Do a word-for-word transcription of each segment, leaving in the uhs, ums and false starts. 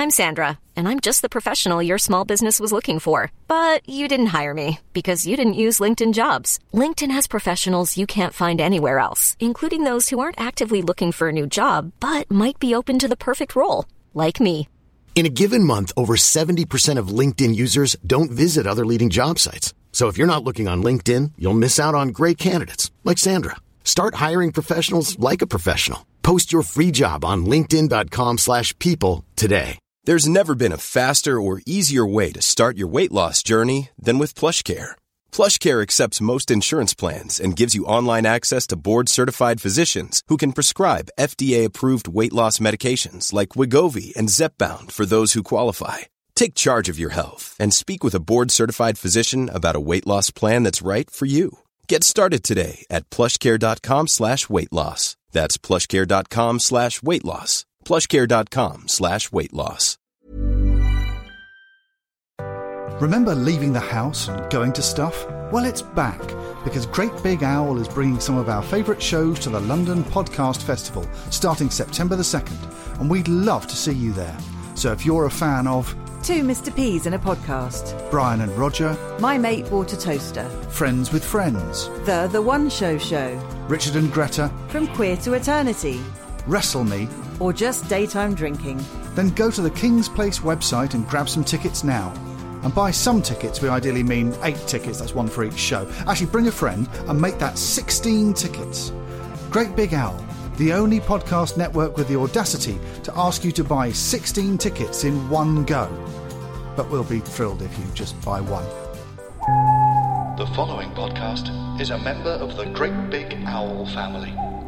I'm Sandra, and I'm just the professional your small business was looking for. But you didn't hire me because you didn't use LinkedIn Jobs. LinkedIn has professionals you can't find anywhere else, including those who aren't actively looking for a new job, but might be open to the perfect role, like me. In a given month, over seventy percent of LinkedIn users don't visit other leading job sites. So if you're not looking on LinkedIn, you'll miss out on great candidates like Sandra. Start hiring professionals like a professional. Post your free job on linkedin.com slash people today. There's never been a faster or easier way to start your weight loss journey than with PlushCare. PlushCare accepts most insurance plans and gives you online access to board-certified physicians who can prescribe F D A-approved weight loss medications like Wegovy and Zepbound for those who qualify. Take charge of your health and speak with a board-certified physician about a weight loss plan that's right for you. Get started today at plushcare.com slash weight loss. That's plushcare.com slash weight loss. plushcare.com slash weight loss. Remember leaving the house and going to stuff? Well, it's back, because Great Big Owl is bringing some of our favourite shows to the London Podcast Festival, starting September the second, and we'd love to see you there. So if you're a fan of Two Mister P's in a Podcast, Brian and Roger, My Mate Water Toaster, Friends with Friends, The The One Show Show, Richard and Greta, From Queer to Eternity, Wrestle Me, or just daytime drinking, then go to the King's Place website and grab some tickets now. And by some tickets, we ideally mean eight tickets, that's one for each show. Actually, bring a friend and make that sixteen tickets. Great Big Owl, the only podcast network with the audacity to ask you to buy sixteen tickets in one go. But we'll be thrilled if you just buy one. The following podcast is a member of the Great Big Owl family.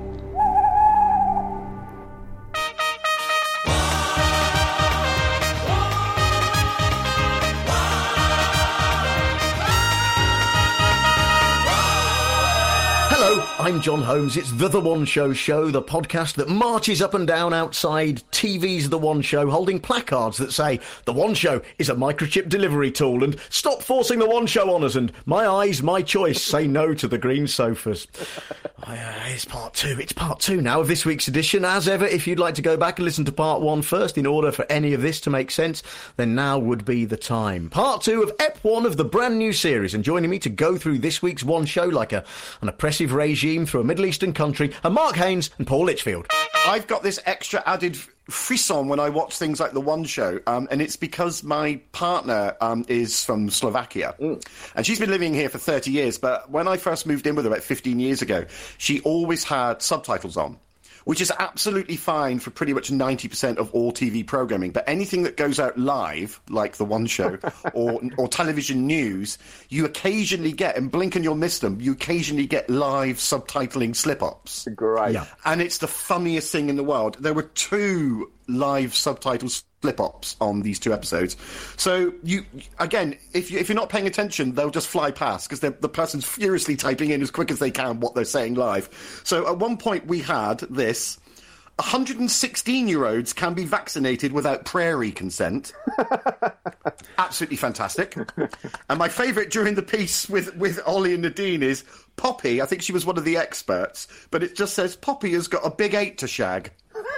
I'm John Holmes. It's The The One Show Show, the podcast that marches up and down outside T V's The One Show, holding placards that say, The One Show is a microchip delivery tool, and stop forcing The One Show on us, and my eyes, my choice, say no to the green sofas. uh, it's part two. It's part two now of this week's edition. As ever, if you'd like to go back and listen to part one first in order for any of this to make sense, then now would be the time. Part two of Ep one of the brand new series, and joining me to go through this week's One Show like a, an oppressive regime through a Middle Eastern country are Mark Haynes and Paul Litchfield. I've got this extra added frisson when I watch things like The One Show, um, and it's because my partner um, is from Slovakia, mm. and she's been living here for thirty years, but when I first moved in with her about fifteen years ago, she always had subtitles on, which is absolutely fine for pretty much ninety percent of all T V programming. But anything that goes out live, like The One Show, or or television news, you occasionally get, and blink and you'll miss them, you occasionally get live subtitling slip-ups. Great. Yeah. And it's the funniest thing in the world. There were two live subtitle slip-ups on these two episodes. So, you again, if, you, if you're not paying attention, they'll just fly past, because the person's furiously typing in as quick as they can what they're saying live. So at one point we had this: one hundred sixteen-year-olds can be vaccinated without prairie consent. Absolutely fantastic. And my favourite during the piece with, with Ollie and Nadine is Poppy. I think she was one of the experts, but it just says Poppy has got a big eight to shag.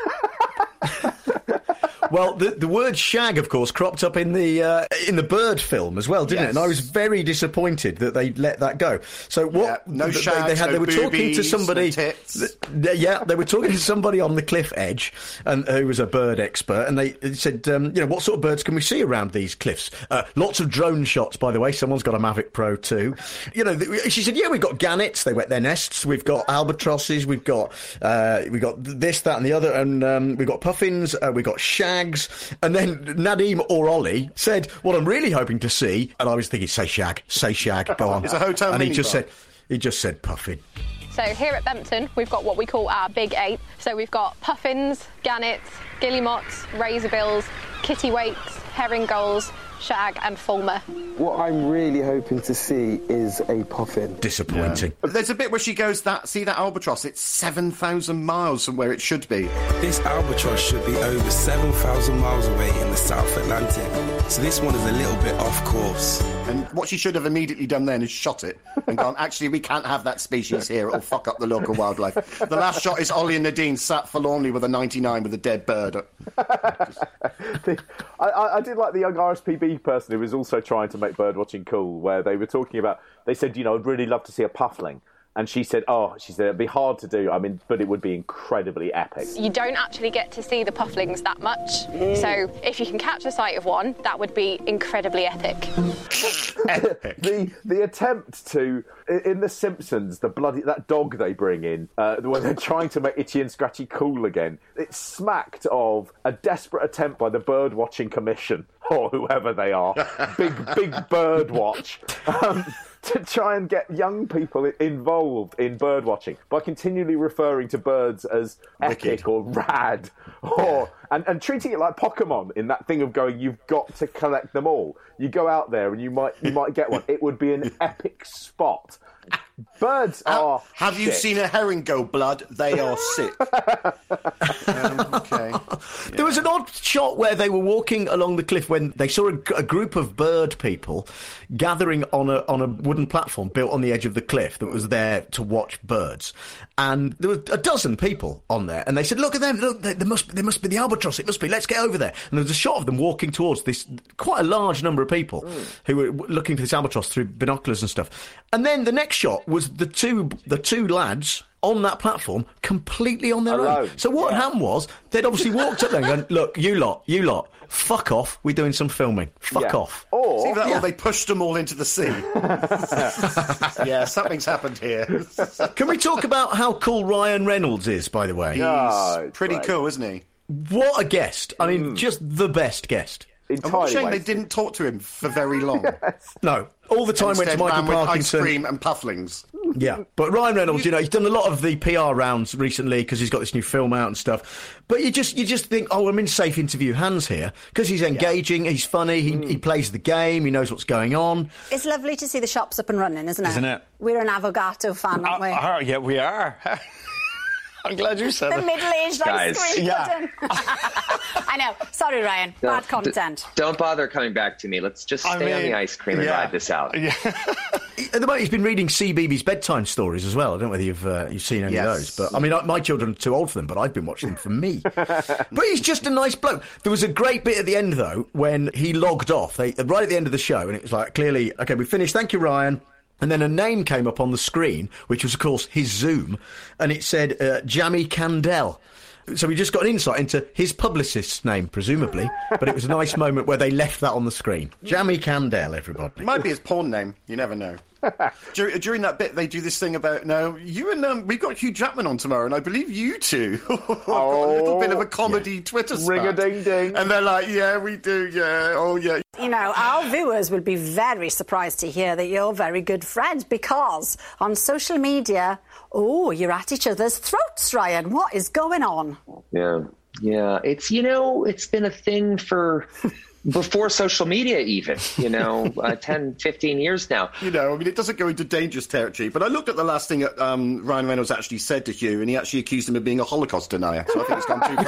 Well, the the word shag, of course, cropped up in the uh, in the Bird film as well, didn't yes. it? And I was very disappointed that they let that go. So what? Yeah, no they, shags, they, had, no they were boobies, talking to somebody. No tits. Th- yeah, they were talking to somebody on the cliff edge, and who was a bird expert, and they said, um, you know, what sort of birds can we see around these cliffs? Uh, lots of drone shots, by the way. Someone's got a Mavic Pro too. You know, th- she said, yeah, we've got gannets. They wet their nests. We've got albatrosses. We've got uh, we've got this, that, and the other, and um, we've got puffins. Uh, we've got shags, and then Nadim or Ollie said, what I'm really hoping to see, and I was thinking, say shag, say shag, go on. It's a hotel And he just bar. said, he just said puffin. So here at Bempton, we've got what we call our big eight. So we've got puffins, gannets, guillemots, razorbills, kittiwakes, herring gulls, shag and fulmar. What I'm really hoping to see is a puffin. Disappointing. Yeah. There's a bit where she goes, "That see that albatross? It's seven thousand miles from where it should be." This albatross should be over seven thousand miles away in the South Atlantic. So this one is a little bit off course. And what she should have immediately done then is shot it and gone, actually, we can't have that species here. It'll fuck up the local wildlife. The last shot is Ollie and Nadine sat forlornly with a ninety-nine with a dead bird. the, I, I did like the young R S P B person who was also trying to make birdwatching cool, where they were talking about, they said, you know, I'd really love to see a puffling. And she said, oh, she said, it'd be hard to do, I mean, but it would be incredibly epic. You don't actually get to see the pufflings that much. Mm. So if you can catch a sight of one, that would be incredibly epic. Epic. the the attempt to, in The Simpsons, the bloody, that dog they bring in, uh, when they're trying to make Itchy and Scratchy cool again, it smacked of a desperate attempt by the Birdwatching Commission, or whoever they are, big, big bird watch, um, to try and get young people involved in bird watching by continually referring to birds as epic Wicked. or rad, or and, and treating it like Pokemon in that thing of going, you've got to collect them all. You go out there and you might you might get one. It would be an epic spot. Birds are. Have shit. you seen a herring go blood? They are sick. um, okay. Yeah. There was an odd shot where they were walking along the cliff when they saw a, a group of bird people gathering on a on a wooden platform built on the edge of the cliff that was there to watch birds, and there were a dozen people on there, and they said, "Look at them! Look, there must there must be the albatross. It must be. Let's get over there." And there was a shot of them walking towards this quite a large number of people mm. who were looking for this albatross through binoculars and stuff. And then the next shot was the two the two lads on that platform completely on their Alone. own. So what yeah. happened was they'd obviously walked up there and gone, look, you lot, you lot, fuck off, we're doing some filming. Fuck yeah. off. Or, See that, yeah. or they pushed them all into the sea. Yeah, something's happened here. Can we talk about how cool Ryan Reynolds is, by the way? He's No, pretty right. cool, isn't he? What a guest. I mean, mm. just the best guest. And what a shame they didn't talk to him for very long. Yes. No, all the time went to Michael with Parkinson. Ice cream and pufflings. Yeah, but Ryan Reynolds, you know, he's done a lot of the P R rounds recently because he's got this new film out and stuff. But you just you just think, oh, I'm in safe interview hands here because he's engaging, yeah. he's funny, he, mm. he plays the game, he knows what's going on. It's lovely to see the shops up and running, isn't it? Isn't it? We're an Avogato fan, aren't we? Uh, uh, yeah, we are. I'm glad you said the that. The middle-aged ice cream yeah. pudding. I know. Sorry, Ryan. No, Bad content. D- don't bother coming back to me. Let's just stay I mean, on the ice cream and yeah. ride this out. Yeah. At the moment, he's been reading C B B S bedtime stories as well. I don't know whether you've uh, you've seen any yes. of those, but I mean, I, my children are too old for them, but I've been watching them for me. But he's just a nice bloke. There was a great bit at the end though when he logged off. They right at the end of the show, and it was like clearly, okay, we finished. Thank you, Ryan. And then a name came up on the screen, which was, of course, his Zoom, and it said uh, Jamie Candell. So we just got an insight into his publicist's name, presumably, but it was a nice moment where they left that on the screen. Jamie Candell, everybody. It might be his porn name. You never know. Dur- during that bit, they do this thing about, no, you and, um, we've got Hugh Jackman on tomorrow, and I believe you two have got oh, a little bit of a comedy yeah. Twitter spat. Ring-a-ding-ding. And they're like, yeah, we do, yeah, oh, yeah. You know, our viewers would be very surprised to hear that you're very good friends because on social media, oh, you're at each other's throats, Ryan. What is going on? Yeah, yeah. It's, you know, it's been a thing for... before social media even, you know, uh, ten, fifteen years now. You know, I mean, it doesn't go into dangerous territory, but I looked at the last thing that um, Ryan Reynolds actually said to Hugh, and he actually accused him of being a Holocaust denier, so I think it's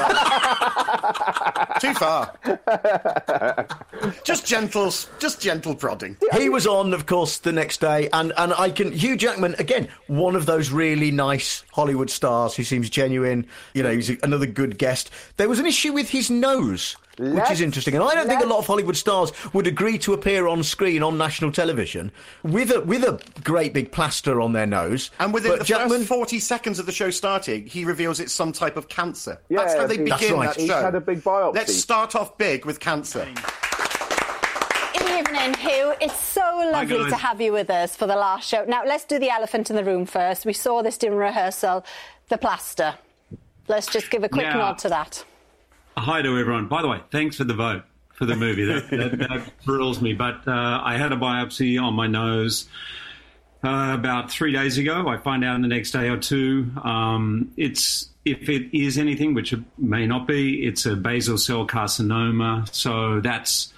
gone too far. Too far. Just gentle, just gentle prodding. He was on, of course, the next day, and, and I can... Hugh Jackman, again, one of those really nice Hollywood stars who seems genuine, you know, he's another good guest. There was an issue with his nose... Which let's, is interesting. And I don't think a lot of Hollywood stars would agree to appear on screen on national television with a with a great big plaster on their nose. And within but the Jackman, first forty seconds of the show starting, he reveals it's some type of cancer. Yeah, that's how they begin right. that show. He's had a big biopsy. Let's start off big with cancer. Evening, Hugh. It's so lovely to have you with us for the last show. Now, let's do the elephant in the room first. We saw this during rehearsal, the plaster. Let's just give a quick yeah. nod to that. Hi to everyone. By the way, thanks for the vote for the movie. That, that, that thrills me. But uh, I had a biopsy on my nose uh, about three days ago. I find out in the next day or two. Um, it's if it is anything, which it may not be, it's a basal cell carcinoma. So that's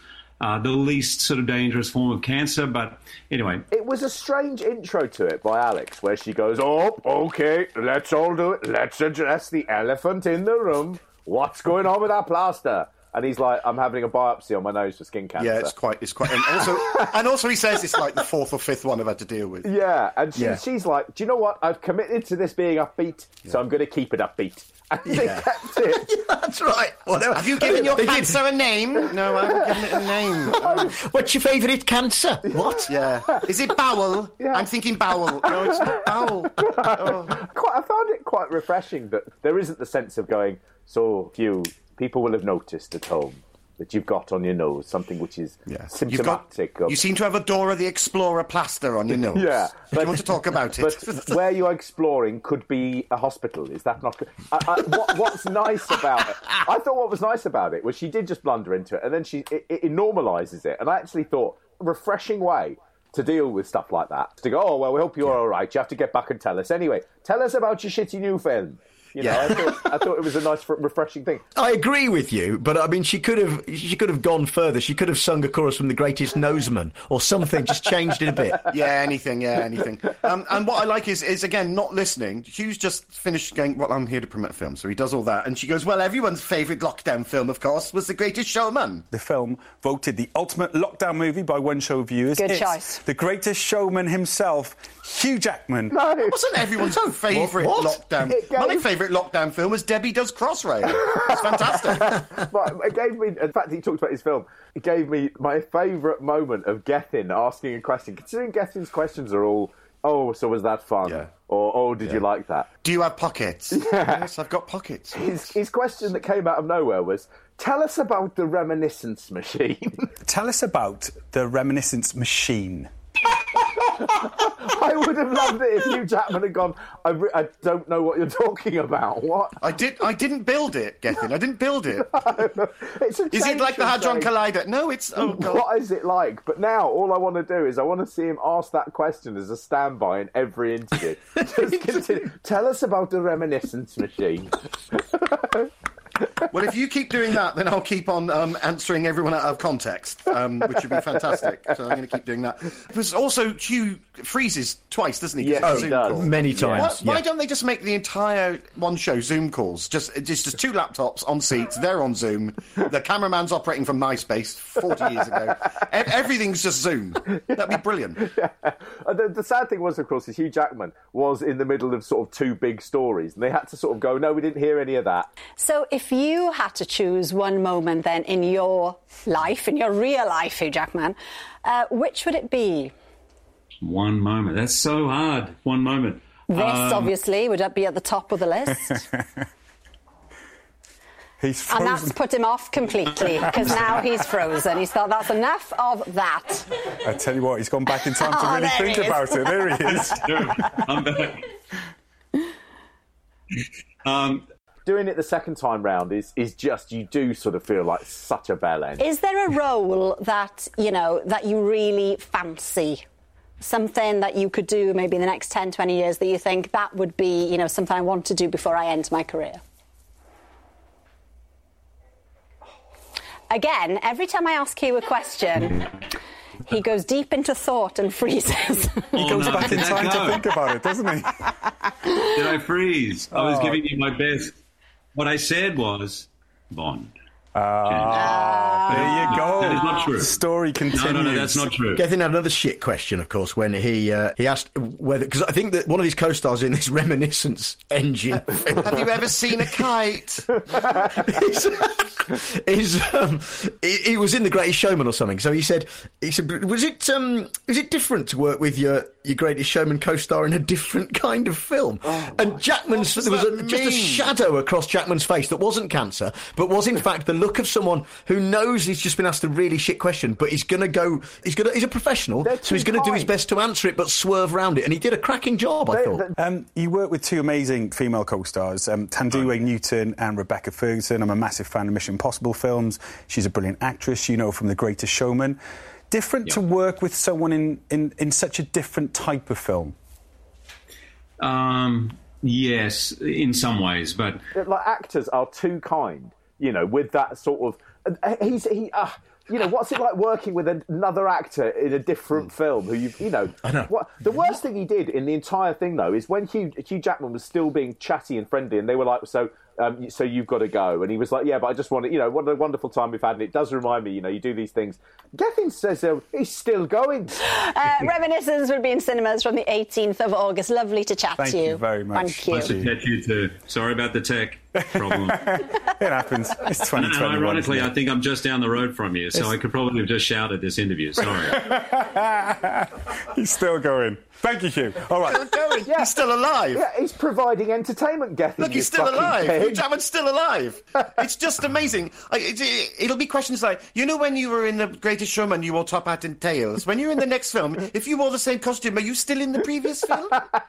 uh, the least sort of dangerous form of cancer. But anyway. It was a strange intro to it by Alex, where she goes, oh, okay, let's all do it. Let's address the elephant in the room. What's going on with that plaster? And he's like, I'm having a biopsy on my nose for skin cancer. Yeah, it's quite, it's quite, and also, and also he says it's like the fourth or fifth one I've had to deal with. Yeah, and she, Yeah. she's like, do you know what? I've committed to this being upbeat, so I'm going to keep it upbeat. And they Yeah. kept it. That's right. Whatever. Have you given your They did. cancer a name? No, I haven't given it a name. What's your favourite cancer? What? Yeah. Is it bowel? Yeah. I'm thinking bowel. No, it's not bowel. Oh. Quite, I found it quite refreshing that there isn't the sense of going, so few people will have noticed at home that you've got on your nose something which is You've got, symptomatic of... you seem to have a Dora the Explorer plaster on your nose. Yeah. Do you want to talk about it? But where you're exploring could be a hospital. Is that not... I, I, what, what's nice about it... I thought what was nice about it was she did just blunder into it, and then she it, it normalises it. And I actually thought, a refreshing way to deal with stuff like that. To go, oh, well, we hope you're all right. You have to get back and tell us. Anyway, tell us about your shitty new film. You know, Yeah. I, thought, I thought it was a nice, refreshing thing. I agree with you, but I mean, she could have she could have gone further. She could have sung a chorus from The Greatest Noseman or something, just changed it a bit. Yeah, anything, yeah, anything. Um, and what I like is, is, again, not listening. Hugh's just finished going, well, I'm here to promote a film, so he does all that. And she goes, well, everyone's favourite lockdown film, of course, was The Greatest Showman. The film voted the ultimate lockdown movie by One Show viewers. Good it's choice. The Greatest Showman himself, Hugh Jackman. No. It wasn't everyone's favourite What? What? lockdown. It gave- My favourite lockdown film was Debbie Does Crossrail. It's fantastic. But it gave me, in fact, he talked about his film. It gave me my favourite moment of Gethin asking a question. Considering Gethin's questions are all, oh, so was that fun? Yeah. Or, oh, did Yeah. you like that? Do you have pockets? Yeah. Yes, I've got pockets. His, his question that came out of nowhere was, tell us about the reminiscence machine. Tell us about the reminiscence machine. I would have loved it if Hugh Jackman had gone, I, re- I don't know what you're talking about. What? I did. I didn't build it, Gethin. I didn't build it. It's a Is it change like the from Hadron saying, Collider? No, it's. Oh, God. What is it like? But now all I want to do is I want to see him ask that question as a standby in every interview. Just continue. Tell us about the reminiscence machine. Well, if you keep doing that, then I'll keep on um, answering everyone out of context, um, which would be fantastic. So I'm going to keep doing that. Because also, Hugh freezes twice, doesn't he? 'Cause Yes, it's a he Zoom does. call. Many times. Why, why yeah. don't they just make the entire one show Zoom calls? Just, just, just two laptops on seats. They're on Zoom. The cameraman's operating from MySpace forty years ago. E- everything's just Zoom. That'd be brilliant. Yeah. Uh, The, the sad thing was, of course, is Hugh Jackman was in the middle of sort of two big stories, and they had to sort of go, no, we didn't hear any of that. So if you had to choose one moment then in your life, in your real life, Hugh Jackman, uh, which would it be? One moment. That's so hard. One moment. This, Um, obviously, would that be at the top of the list? He's And frozen. that's put him off completely, because now he's frozen. He's thought, that's enough of that. I tell you what, he's gone back in time to Oh, really there think he is. about it. There he is. I'm back. Um, Doing it the second time round is, is just, you do sort of feel like such a bell end. Is there a role that, you know, that you really fancy? Something that you could do maybe in the next ten, twenty years that you think that would be, you know, something I want to do before I end my career? Again, every time I ask Hugh a question, he goes deep into thought and freezes. He goes no, back in did that time go? to think about it, doesn't he? Did I freeze? I was Oh. giving you my best. What I said was Bond. Ah, there you go. That is not true. The story continues. No, no, no, that's not true. Gethin had another shit question, of course, when he uh, he asked whether, because I think that one of his co-stars in this Reminiscence engine film Have you ever seen a kite? is, is um, he, he was in The Greatest Showman or something. So he said, he said, was it um, was it different to work with your your Greatest Showman co-star in a different kind of film? and Jackman's there was a, just a shadow across Jackman's face that wasn't cancer, but was in fact the look of someone who knows he's just been asked a really shit question, but he's gonna go, he's gonna, he's a professional, so he's gonna do his best to answer it, but swerve around it, and he did a cracking job, I thought. Um, you work with two amazing female co-stars, um, Tandiwe Newton and Rebecca Ferguson. I'm a massive fan of Mission Impossible films. She's a brilliant actress, you know, from The Greatest Showman. Different Yeah. to work with someone in, in, in such a different type of film. Um, yes, in some ways, but Like, actors are too kind, you know, with that sort of... uh, He's... He, uh, you know, what's it like working with another actor in a different film who you've, you know, I know. What, the worst thing he did in the entire thing, though, is when Hugh, Hugh Jackman was still being chatty and friendly, and they were like, so... Um, so you've got to go. And he was like, yeah, but I just want to, you know, what a wonderful time we've had. And it does remind me, you know, you do these things. Gethin says uh, he's still going. Uh, Reminiscence will be in cinemas from the eighteenth of August. Lovely to chat Thank to you. Thank you very much. Thank you. Nice to catch you too. Sorry about the tech problem. It happens. It's twenty twenty-one. And ironically, I think I'm just down the road from you, so it's... I could probably have just shouted this interview. Sorry. He's still going. Thank you, Hugh. All right. Still going. Yeah. He's still alive. Yeah, he's providing entertainment, Gethin. Look, he's still alive. Hugh Jackman's still alive. It's just amazing. I, it, it, it'll be questions like, you know, when you were in The Greatest Showman, you wore top hat and tails. When you're in the next film, if you wore the same costume, are you still in the previous film?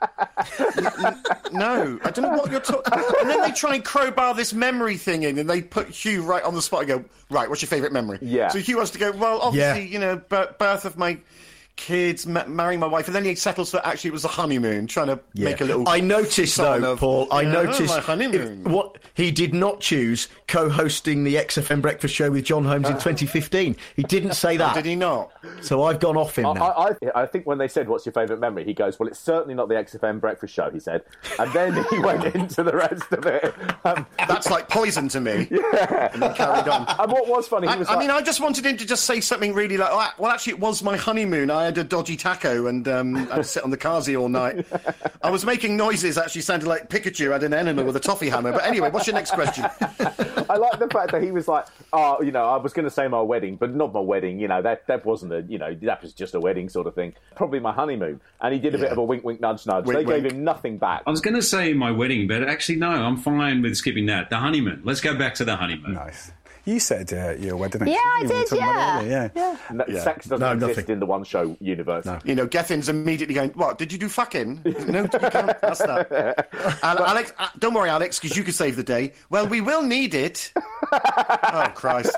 No, I don't know what you're talking. And then they try and crowbar this memory thing in, and they put Hugh right on the spot and go, right, what's your favourite memory? Yeah. So Hugh wants to go, well, obviously, Yeah. you know, b- birth of my kids, ma- marrying my wife, and then he settles for actually it was a honeymoon, trying to Yeah. make a little. I noticed though, of, Paul. I yeah, noticed my honeymoon. if- what he did not choose co-hosting the X F M Breakfast Show with John Holmes in twenty fifteen. He didn't say that. Did he not? So I've gone off him I, now. I, I, I think when they said, what's your favourite memory, he goes, well, it's certainly not the X F M Breakfast Show, he said. And then he went into the rest of it. Um, That's like poison to me. Yeah. And then carried on. And what was funny, he I, was I like, mean, I just wanted him to just say something really like, oh, well, actually, it was my honeymoon. I had a dodgy taco and um, I had to sit on the Kazi all night. I was making noises, actually sounded like Pikachu had an enema with a toffee hammer. But anyway, what's your next question? I like the fact that he was like, oh, you know, I was going to say my wedding, but not my wedding. You know, that that wasn't a, you know, that was just a wedding sort of thing. Probably my honeymoon. And he did a Yeah. bit of a wink, wink, nudge, nudge. Wink, they wink. gave him nothing back. I was going to say my wedding, but actually, no, I'm fine with skipping that. The honeymoon. Let's go back to the honeymoon. Nice. You said uh, your wedding. Yeah, I You were did, talking about yeah. it earlier, yeah. No, Yeah. Sex doesn't No, exist nothing. in the one show universe. No. You know, Gethin's immediately going, what, did you do fucking? No, you can't. That's that. And Alex, uh, don't worry, Alex, because you can save the day. Well, we will need it. Oh, Christ.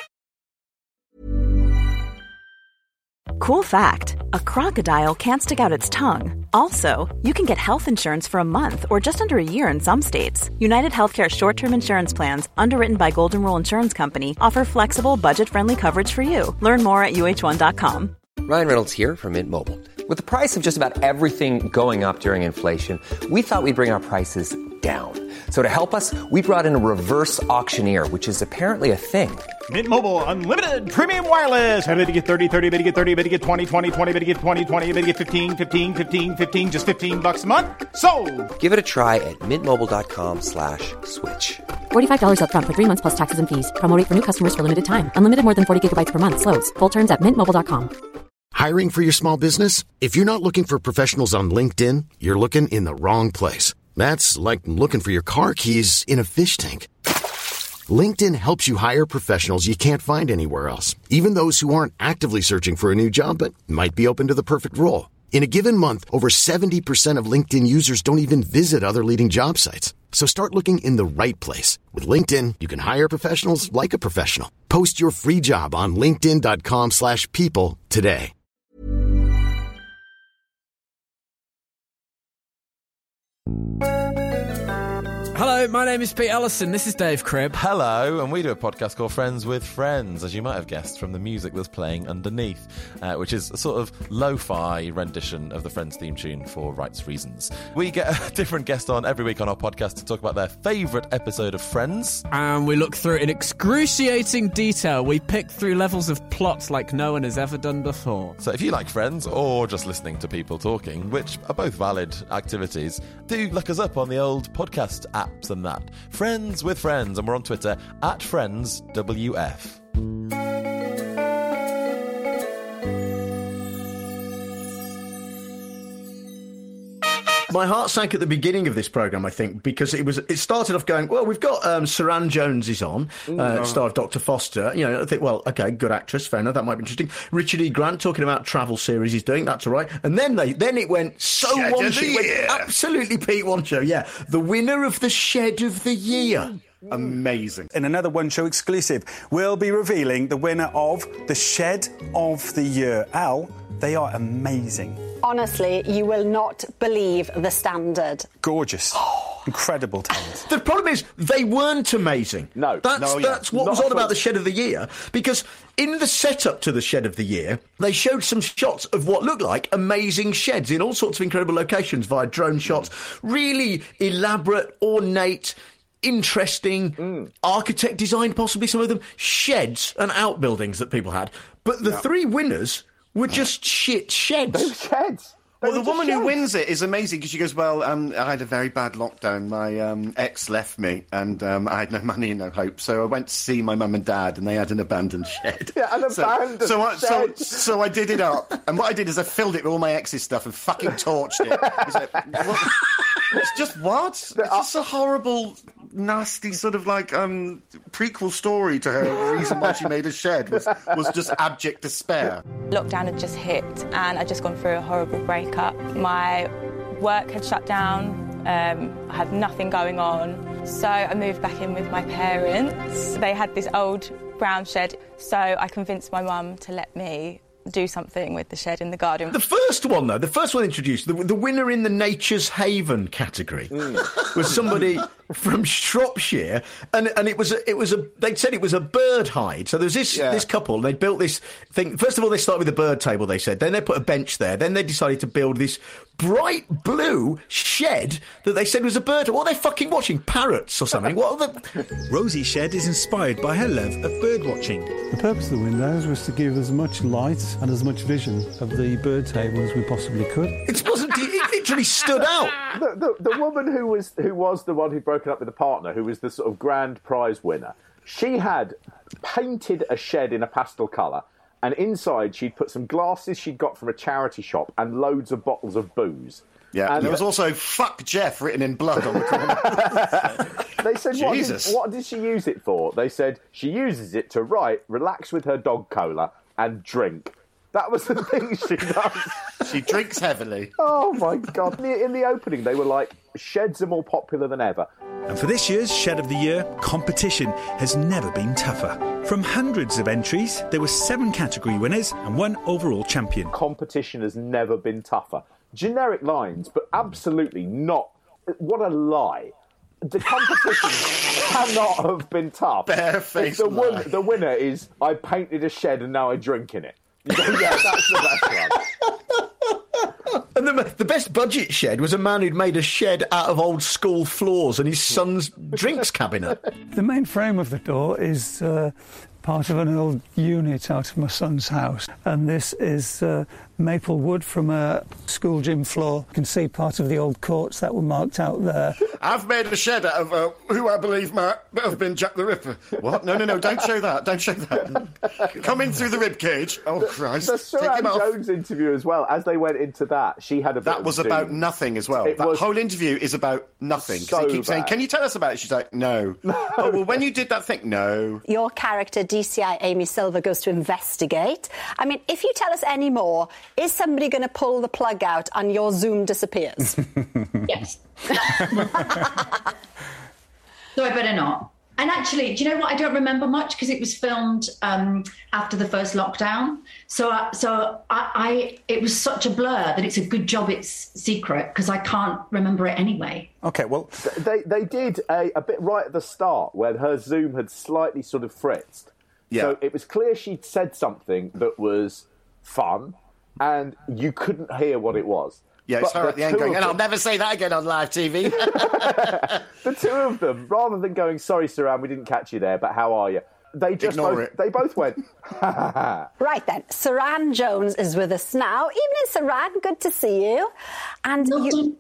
Cool fact, a crocodile can't stick out its tongue. Also, you can get health insurance for a month or just under a year in some states. United Healthcare short-term insurance plans, underwritten by Golden Rule Insurance Company, offer flexible, budget-friendly coverage for you. Learn more at U H one dot com. Ryan Reynolds here from Mint Mobile. With the price of just about everything going up during inflation, we thought we'd bring our prices down. So to help us, we brought in a reverse auctioneer, which is apparently a thing. Mint Mobile Unlimited Premium Wireless. How to get thirty, thirty, how to get thirty, how to get twenty, twenty, twenty, how to get twenty, twenty, how to get fifteen, fifteen, fifteen, fifteen, just fifteen bucks a month? Sold! Give it a try at mintmobile.com slash switch. forty-five dollars up front for three months plus taxes and fees. Promo rate for new customers for limited time. Unlimited more than forty gigabytes per month. Slows full terms at mint mobile dot com. Hiring for your small business? If you're not looking for professionals on LinkedIn, you're looking in the wrong place. That's like looking for your car keys in a fish tank. LinkedIn helps you hire professionals you can't find anywhere else, even those who aren't actively searching for a new job but might be open to the perfect role. In a given month, over seventy percent of LinkedIn users don't even visit other leading job sites. So start looking in the right place. With LinkedIn, you can hire professionals like a professional. Post your free job on linkedin.com slash people today. Hello, my name is Pete Ellison. This is Dave Cribb. Hello, and we do a podcast called Friends with Friends, as you might have guessed from the music that's playing underneath, uh, which is a sort of lo-fi rendition of the Friends theme tune for rights reasons. We get a different guest on every week on our podcast to talk about their favourite episode of Friends. And we look through it in excruciating detail. We pick through levels of plot like no one has ever done before. So if you like Friends, or just listening to people talking, which are both valid activities, do look us up on the old podcast apps and that. Friends with Friends, and we're on Twitter at Friends W F. My heart sank at the beginning of this programme, I think, because it was. It started off going, well, we've got um, Saran Jones is on, uh, star of Doctor Foster. You know, I think, well, okay, good actress, fair enough, that might be interesting. Richard E. Grant talking about travel series he's doing, that's all right. And then they, then it went so Shed one of the year. absolutely Pete One Show, yeah. The winner of the Shed of the Year. Amazing. In another One Show exclusive, we'll be revealing the winner of the Shed of the Year. Al, they are amazing. Honestly, you will not believe the standard. Gorgeous. Incredible talent. The problem is, they weren't amazing. No. That's, No, yeah. that's what Not was on at all. about the Shed of the Year, because in the setup to the Shed of the Year, they showed some shots of what looked like amazing sheds in all sorts of incredible locations via drone shots. Really elaborate, ornate, interesting, Mm. architect designed, possibly some of them, sheds and outbuildings that people had. But the Yeah. three winners were just shit sheds. They were sheds. Well, the woman who wins it is amazing because she goes, well, um, I had a very bad lockdown. My um, ex left me and um, I had no money and no hope. So I went to see my mum and dad and they had an abandoned shed. Yeah, an so, abandoned so I, so, shed. so I did it up. And what I did is I filled it with all my ex's stuff and fucking torched it. It's, like, what? It's just what? It's just a horrible, nasty sort of like um, prequel story to her. The reason why she made a shed was, was just abject despair. Lockdown had just hit and I'd just gone through a horrible breakup. My work had shut down, um, I had nothing going on, so I moved back in with my parents. They had this old brown shed, so I convinced my mum to let me do something with the shed in the garden. The first one, though, the first one introduced, the, the winner in the Nature's Haven category mm. was somebody from Shropshire, and and it was a, it was a they said it was a bird hide. So there was this Yeah. this couple, they built this thing. First of all, they started with a bird table, they said. Then they put a bench there. Then they decided to build this bright blue shed that they said was a bird. What are they fucking watching? Parrots or something? What are the... Rosie's shed is inspired by her love of bird watching. The purpose of the windows was to give as much light and as much vision of the bird table as we possibly could. It wasn't. It literally stood out. The, the, the woman who was who was the one who'd broken up with the partner, who was the sort of grand prize winner, she had painted a shed in a pastel colour, and inside she'd put some glasses she'd got from a charity shop and loads of bottles of booze. Yeah, and there was also "fuck Jeff" written in blood on the corner. They said, what did, Jesus. what did she use it for? They said she uses it to write, relax with her dog cola, and drink. That was the thing she does. She drinks heavily. Oh, my God. In the, in the opening, they were like, sheds are more popular than ever. And for this year's Shed of the Year, competition has never been tougher. From hundreds of entries, there were seven category winners and one overall champion. Competition has never been tougher. Generic lines, but absolutely not. What a lie. The competition cannot have been tough. Barefaced the, lie. win- the winner is, I painted a shed and now I drink in it. You go, yeah, that's the best one. And the, the best budget shed was a man who'd made a shed out of old school floors and his son's drinks cabinet. The main frame of the door is uh, part of an old unit out of my son's house, and this is uh, maple wood from a school gym floor. You can see part of the old courts that were marked out there. I've made a shed out of uh, who I believe might have been Jack the Ripper. What? No, no, no, don't show that. Don't show that. Come in through the rib cage. Oh, Christ. The Take Saran him off. Jones interview as well, as they went into that, she had a bit That of was Zoom. about nothing as well. It that was whole interview is about nothing. 'Cause so he keeps saying, bad. can you tell us about it? She's like, no. Oh, well, when you did that thing, no. Your character, D C I Amy Silver, goes to investigate. I mean, if you tell us any more, is somebody going to pull the plug out and your Zoom disappears? Yes. So I better not. And actually, do you know what? I don't remember much because it was filmed um, after the first lockdown. So, uh, so I, I, it was such a blur that it's a good job it's secret because I can't remember it anyway. OK, well... They, they did a, a bit right at the start where her Zoom had slightly sort of fritzed. Yeah. So it was clear she'd said something that was fun and you couldn't hear what it was. Yeah, it's But her at the end two going, of and I'll them- never say that again on live T V. The two of them, rather than going, sorry, Saran, we didn't catch you there, but how are you? They just Ignore both, it. They both went, ha ha ha. Right then, Saran Jones is with us now. Evening, Saran. Good to see you. And you...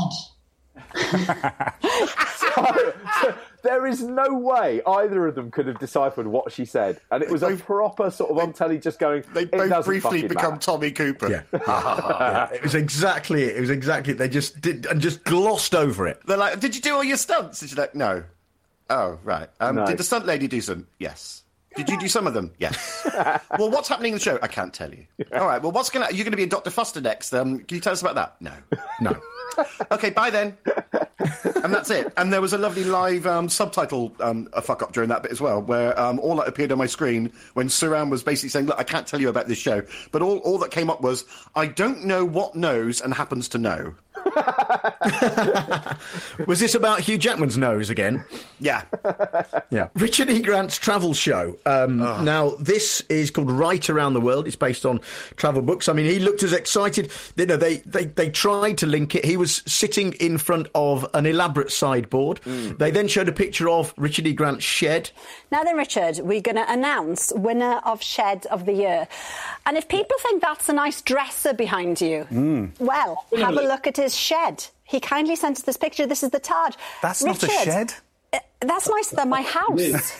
so, so there is no way either of them could have deciphered what she said, and it was a proper sort of on telly just going. They it both doesn't briefly fucking become matter. Tommy Cooper. Yeah. Yeah, it was exactly it. It was exactly. They just did and just glossed over it. They're like, did you do all your stunts? And she's like, no. Oh, right. Um, No. Did the stunt lady do some? Yes. Did you do some of them? Yes. Well, what's happening in the show? I can't tell you. All right. Well, what's going to... You're going to be in Doctor Foster next. Um, can you tell us about that? No. No. OK, bye then. And that's it. And there was a lovely live um, subtitle um, a fuck-up during that bit as well, where um, all that appeared on my screen when Saran was basically saying, look, I can't tell you about this show, but all, all that came up was, I don't know what knows and happens to know. Was this about Hugh Jackman's nose again? Yeah. Yeah. Richard E. Grant's travel show. Um, oh. Now, this is called Right Around the World. It's based on travel books. I mean, he looked as excited. You know, they, they, they tried to link it. He was sitting in front of an elaborate sideboard. Mm. They then showed a picture of Richard E. Grant's shed. Now then, Richard, we're going to announce winner of Shed of the Year. And if people think that's a nice dresser behind you, mm. well, have a look at his shed. He kindly sent us this picture. This is the Taj. That's Richard, not a shed? Uh, that's nicer than my house.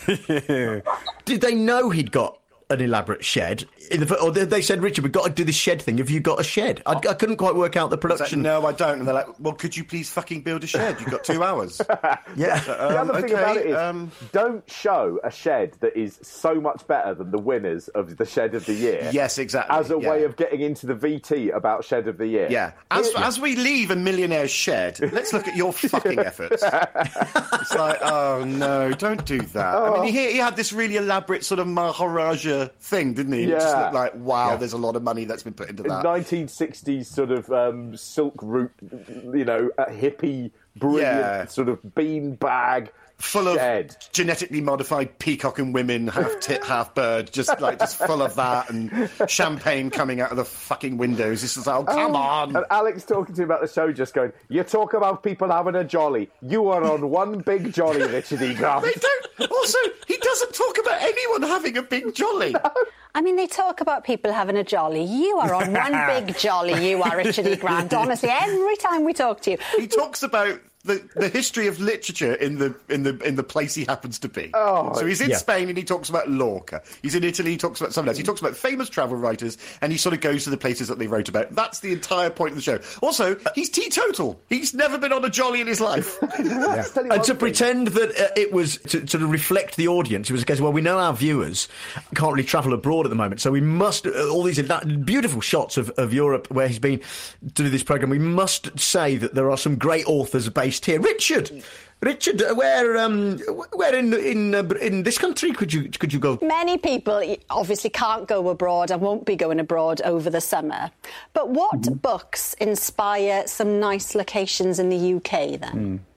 Did they know he'd got an elaborate shed? In the, or they said, Richard, we've got to do this shed thing. Have you got a shed? I, I couldn't quite work out the production. Like, no, I don't. And they're like, well, could you please fucking build a shed? You've got two hours. Yeah. So, um, the other thing okay, about it is, um, don't show a shed that is so much better than the winners of the Shed of the Year. Yes, exactly. As a yeah. way of getting into the V T about Shed of the Year. Yeah. As, yeah. as we leave a millionaire's shed, let's look at your fucking efforts. It's like, oh, no, don't do that. Oh. I mean, he, he had this really elaborate sort of Maharaja thing, didn't he? Yeah. It just looked like, wow, yeah. there's a lot of money that's been put into that. nineteen sixties sort of um, silk root, you know, a hippie, brilliant yeah. sort of beanbag full shed. Of genetically modified peacock and women, half tit, half bird, just like just full of that, and champagne coming out of the fucking windows. This is oh come oh. on. And Alex talking to him about the show, just going, you talk about people having a jolly. You are on one big jolly, Richard E. Grant. They don't. Also, he doesn't talk about anyone having a big jolly. No. I mean, they talk about people having a jolly. You are on one big jolly, you are, Richard E. Grant. Honestly, every time we talk to you. He talks about the, the history of literature in the in the in the place he happens to be. Oh, so he's in yeah. Spain and he talks about Lorca. He's in Italy, he talks about something else. He talks about famous travel writers and he sort of goes to the places that they wrote about. That's the entire point of the show. Also, he's teetotal. He's never been on a jolly in his life. Yeah. And to pretend that uh, it was to, to reflect the audience, it was a case, well, we know our viewers can't really travel abroad at the moment, so we must, uh, all these beautiful shots of, of Europe where he's been to do this programme, we must say that there are some great authors based here. Richard! Richard, where um, where in in uh, in this country could you could you go? Many people obviously can't go abroad and won't be going abroad over the summer. But what mm-hmm. books inspire some nice locations in the U K then? Mm.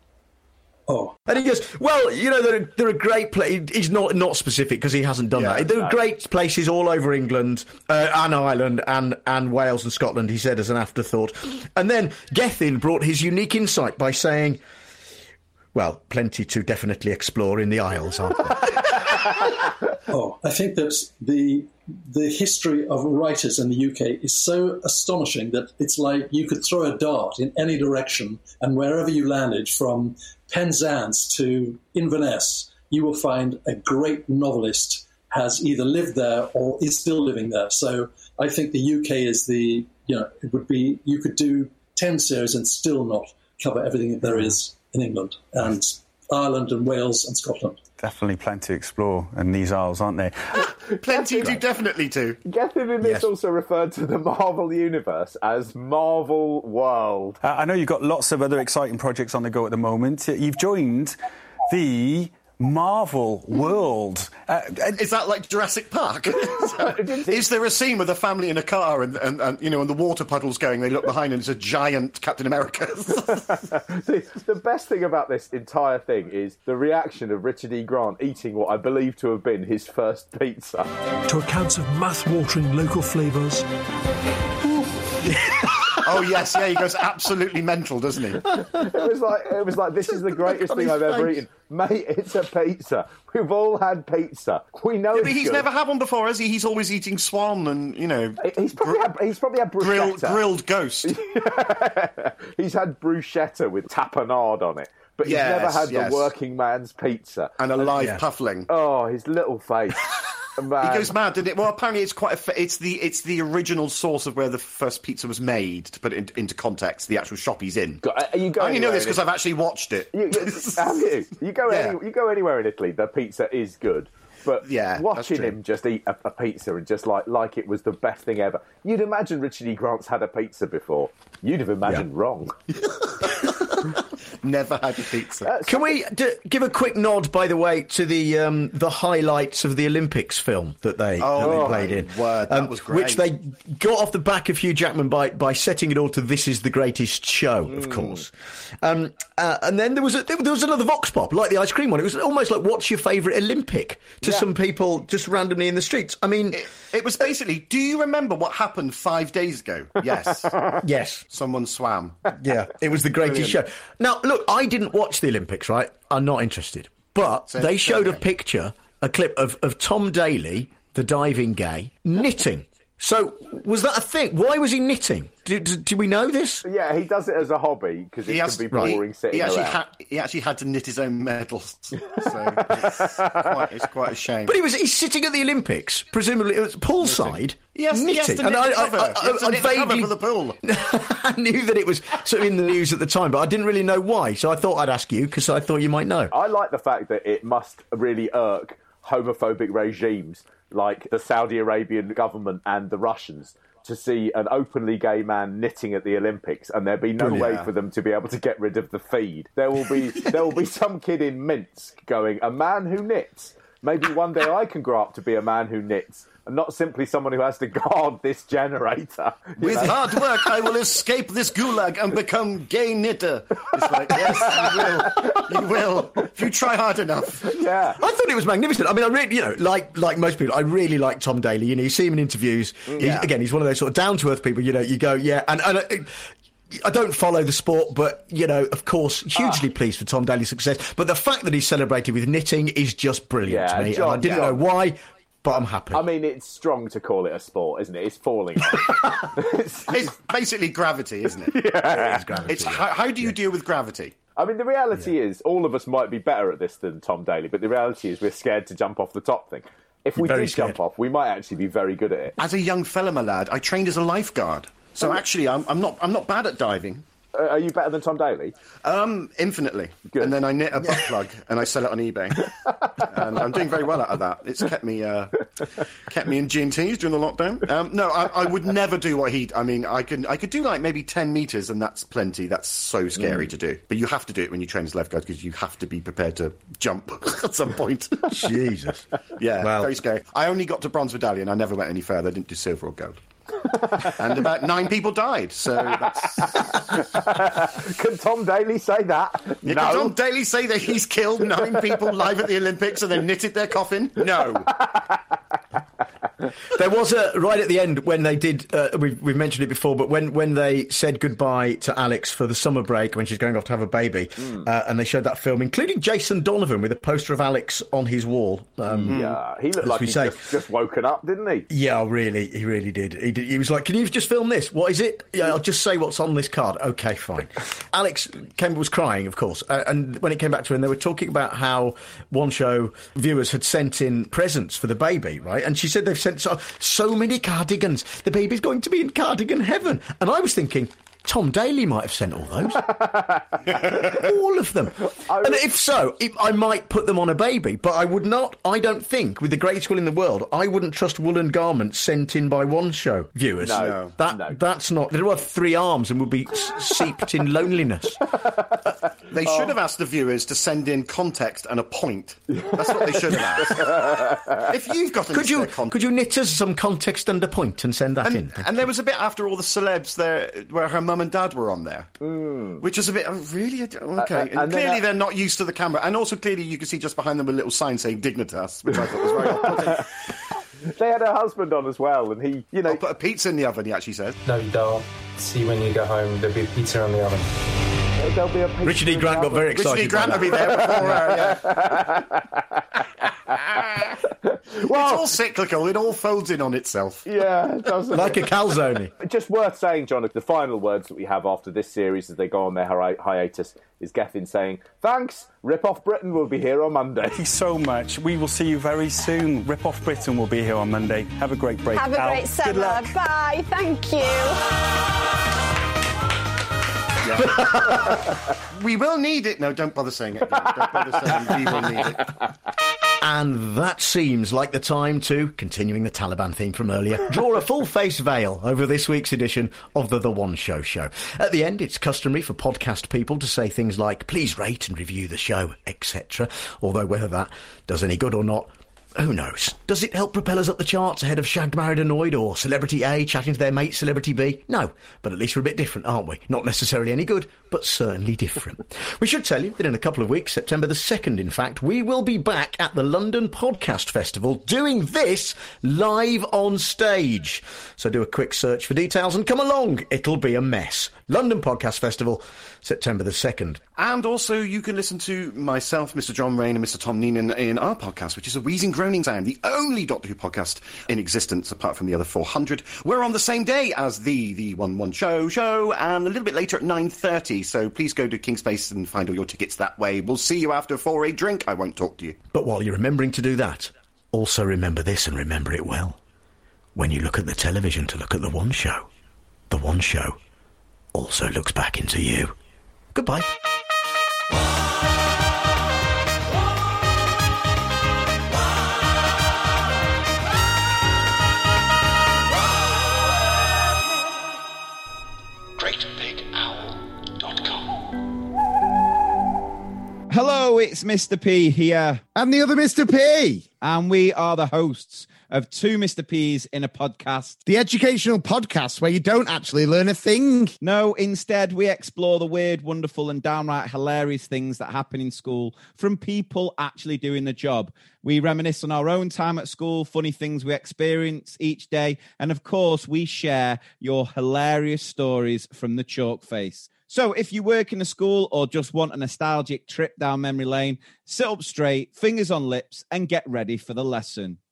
Oh, and he goes, well, you know, there are, there are great places. He's not not specific because he hasn't done yeah, that. There are no. great places all over England uh, and Ireland and, and Wales and Scotland, he said as an afterthought. And then Gethin brought his unique insight by saying, well, plenty to definitely explore in the Isles, aren't there? Oh, I think that the the history of writers in the U K is so astonishing that it's like you could throw a dart in any direction and wherever you landed, from Penzance to Inverness, you will find a great novelist has either lived there or is still living there. So I think the U K is the, you know, it would be, you could do ten series and still not cover everything that there is in England and Ireland and Wales and Scotland. Definitely plenty to explore in these isles, aren't there? Plenty to definitely to. Gethin in this yes. also referred to the Marvel Universe as Marvel World. Uh, I know you've got lots of other exciting projects on the go at the moment. You've joined the Marvel World. Uh, is that like Jurassic Park? Is there a scene with a family in a car and, and, and you know, and the water puddle's going, they look behind and it's a giant Captain America? See, the best thing about this entire thing is the reaction of Richard E. Grant eating what I believe to have been his first pizza. To accounts of mouth-watering local flavours. Oh yes, yeah, he goes absolutely mental, doesn't he? It was like it was like this is the greatest thing I've ever eaten, mate. It's a pizza. We've all had pizza. We know. Yeah, it's but he's good. never had one before, has he? He's always eating swan and you know. He's probably had. He's probably had bruschetta. Grilled, grilled ghost. He's had bruschetta with tapenade on it. But he's yes, never had yes. the working man's pizza. And a live yeah. puffling. Oh, his little face. Man. He goes mad, didn't it? Well, apparently it's quite. A fa- it's the it's the original source of where the first pizza was made. To put it in, into context, the actual shop he's in. Are you I only know this because I've actually watched it. You, you, have you? You go yeah. any, you go anywhere in Italy, the pizza is good. But yeah, watching him just eat a, a pizza and just like like it was the best thing ever. You'd imagine Richard E. Grant's had a pizza before. You'd have imagined yeah. wrong. Never had a pizza. Can we d- give a quick nod, by the way, to the um, the highlights of the Olympics film that they, Oh, that they played in? word, that was great. Which they got off the back of Hugh Jackman by, by setting it all to "This is the greatest show," of course. Um, uh, and then there was a, there was another vox pop, like the ice cream one. It was almost like, "What's your favourite Olympic?" to Yeah. some people just randomly in the streets. I mean, It, it was basically, do you remember what happened five days ago? Yes. yes. Someone swam. Yeah, it was the greatest Brilliant. show. Now, look, I didn't watch the Olympics, right? I'm not interested. But Same- they showed a same. picture, a clip of, of Tom Daley, the diving gay, knitting. So, was that a thing? Why was he knitting? Do, do, do we know this? Yeah, he does it as a hobby because it He, can has, be boring he, sitting he, actually around. had, he actually had to knit his own medals. So it's quite, it's quite a shame. But he was he's sitting at the Olympics, presumably it was poolside, Yes, knitting. he has to knit And I, the cover. I, I, He has to I knit the cover vaguely for the pool. I knew that it was sort of in the news at the time, but I didn't really know why. So I thought I'd ask you because I thought you might know. I like the fact that it must really irk homophobic regimes like the Saudi Arabian government and the Russians to see an openly gay man knitting at the Olympics, and there'll be no Brilliant. way for them to be able to get rid of the feed. There will be there will be some kid in Minsk going, "A man who knits. Maybe one day I can grow up to be a man who knits." And not simply someone who has to guard this generator. you With know? hard work, I will escape this gulag and become gay knitter. It's like, yes, you will. You will. If you try hard enough. Yeah. I thought it was magnificent. I mean, I really, you know, like like most people, I really like Tom Daley. You know, you see him in interviews. He, Yeah. again, he's one of those sort of down to earth people. You know, you go, yeah, and and. Uh, I don't follow the sport, but, you know, of course, hugely pleased for Tom Daley's success. But the fact that he's celebrated with knitting is just brilliant Yeah, to me. John, and I didn't yeah. know why, but I'm happy. I mean, it's strong to call it a sport, isn't it? It's falling off. it's, It's basically gravity, isn't it? Yeah. It is gravity, It's yeah. how, how do you deal with gravity? I mean, the reality is, all of us might be better at this than Tom Daley, but the reality is we're scared to jump off the top thing. If we Very did scared. jump off, we might actually be very good at it. As a young fella, my lad, I trained as a lifeguard. So actually, I'm, I'm not I'm not bad at diving. Uh, are you better than Tom Daley? Um, infinitely. Good. And then I knit a butt plug and I sell it on eBay. And I'm doing very well out of that. It's kept me uh, kept me in G and T's during the lockdown. Um, no, I, I would never do what he. I mean, I could I could do like maybe ten meters, and that's plenty. That's so scary to do. But you have to do it when you train as lifeguard because you have to be prepared to jump at some point. Jesus. Yeah, Well- very scary. I only got to bronze medallion. I never went any further. I didn't do silver or gold. And about nine people died. So that's. Can Tom Daley say that? Yeah, no. Can Tom Daley say that he's killed nine people live at the Olympics and then knitted their coffin? No. There was a right at the end when they did. Uh, we've, we've mentioned it before, but when, when they said goodbye to Alex for the summer break when she's going off to have a baby, Mm. uh, and they showed that film, including Jason Donovan with a poster of Alex on his wall. Um, Yeah, he looked as like we he'd say. just, just woken up, didn't he? Yeah, really, he really did. He did. He was like, "Can you just film this? What is it? Yeah, I'll just say what's on this card." Okay, fine. Alex came was crying, of course, uh, and when it came back to her, and they were talking about how One Show viewers had sent in presents for the baby, right? And she said they've sent so, so many cardigans. The baby's going to be in cardigan heaven. And I was thinking, Tom Daley might have sent all those. All of them. And if so, if, I might put them on a baby, but I would not, I don't think, with the greatest will in the world, I wouldn't trust woolen garments sent in by One Show viewers. No, that, no. That's not, they'd have three arms and would be s- seeped in loneliness. They should have asked the viewers to send in context and a point. That's what they should have asked. If you've got any Could you, spare context. could you knit us some context and a point and send that in? And, and there was a bit after all the celebs there where her mum and dad were on there, Mm. which was a bit, oh, really? Okay. Uh, uh, and and then, clearly uh, they're not used to the camera. And also clearly you could see just behind them a little sign saying Dignitas, which I thought was very off-putting. They had her husband on as well, and he, you know... I'll put a pizza in the oven, he actually said. No, you don't. See when you go home, there'll be a pizza in the oven. There'll be a pizza Richard E. in Grant the got very oven. excited. Richard E. Grant by will be that. there before her, yeah. Well, it's all cyclical, it all folds in on itself. Yeah, it doesn't Like a it? calzone. Just worth saying, John, the final words that we have after this series as they go on their hi- hiatus is Gethin saying, "Thanks, Rip Off Britain will be here on Monday." Thank you so much. We will see you very soon. Rip Off Britain will be here on Monday. Have a great break. Have a Al, great good summer. luck. Bye. Thank you. We will need it. No, don't bother saying it. Don't bother saying we will need it. And that seems like the time to, continuing the Taliban theme from earlier, draw a full-face veil over this week's edition of the The One Show Show. At the end, it's customary for podcast people to say things like, please rate and review the show, et cetera. Although whether that does any good or not, who knows? Does it help propel us up the charts ahead of Shagged, Married, Annoyed or Celebrity A chatting to their mate Celebrity B? No, but at least we're a bit different, aren't we? Not necessarily any good, but certainly different. We should tell you that in a couple of weeks, September the second, in fact, we will be back at the London Podcast Festival doing this live on stage. So do a quick search for details and come along. It'll be a mess. London Podcast Festival, September the second. And also you can listen to myself, Mister John Rain and Mister Tom Neenan in our podcast, which is a wheezing, groaning sound, the only Doctor Who podcast in existence apart from the other four hundred. We're on the same day as the the One One Show show and a little bit later at nine thirty, so please go to Kingspace and find all your tickets that way. We'll see you after for a drink. I won't talk to you. But while you're remembering to do that, also remember this and remember it well. When you look at the television to look at the One Show, the One Show also looks back into you. Goodbye. Hello, it's Mister P here. And the other Mister P. And we are the hosts of Two Mister P's in a Podcast. The educational podcast where you don't actually learn a thing. No, instead we explore the weird, wonderful and downright hilarious things that happen in school from people actually doing the job. We reminisce on our own time at school, funny things we experience each day. And of course, we share your hilarious stories from the chalk face. So if you work in a school or just want a nostalgic trip down memory lane, sit up straight, fingers on lips, and get ready for the lesson.